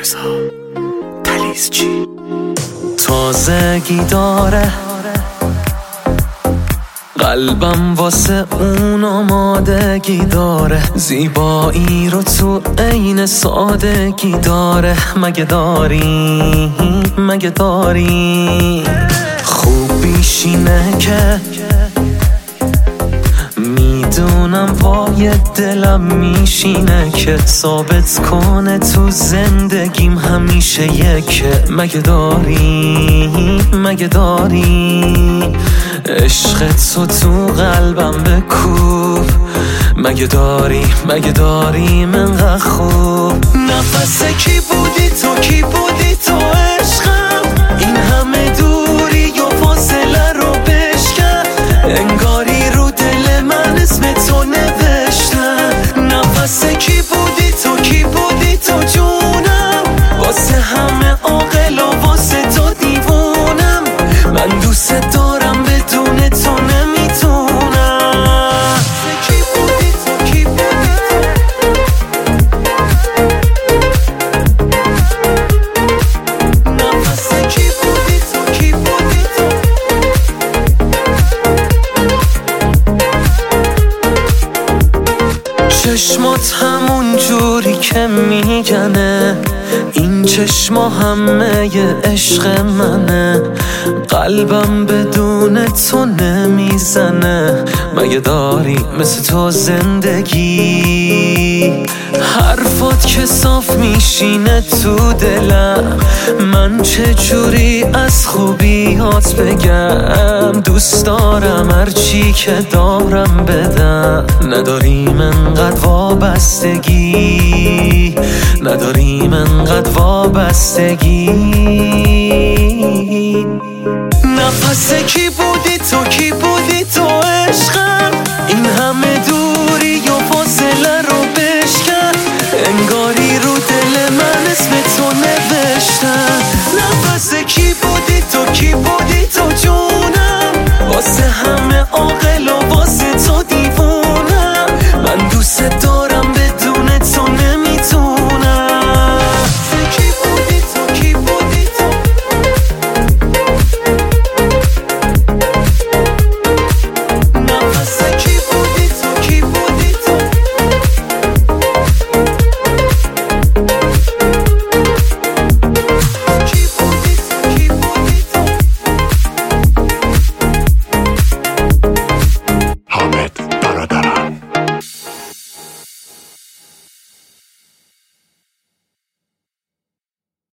رضا تلیزچی تازگی داره قلبم واسه اون آمادگی داره، زیبایی رو تو عین سادگی داره. مگه داری خوبیش اینه که میدونم وای دلم میشینه که ثابت کنه تو زندگیم همیشه یکه. مگه داری عشق تو قلبم بکوب. مگه داری منقدر خوب. نفس کی بودی تو عشقم، این همه دوری و فاصله رو بشکن. انگاری رو دل من اسم تو نوشتم. نفس کی بودی تو جونم، واسه همه عاقل و واسه تو دیوونم. من دوست دارم بدون تو نمیتونم. کی بودی تو نفس کی بودی تو چشمات همون جوری که میگنه، این چشما همه ی عشق منه. قلبم بدون تو نمیزنه. مگه داری مثل تو زندگی؟ حرفات که صاف میشینه تو دلم. من چه جوری از خوبیات بگم؟ دوست دارم هرچی که دارم بدم. نداریم انقدر وابستگی، نفس کی بودی تو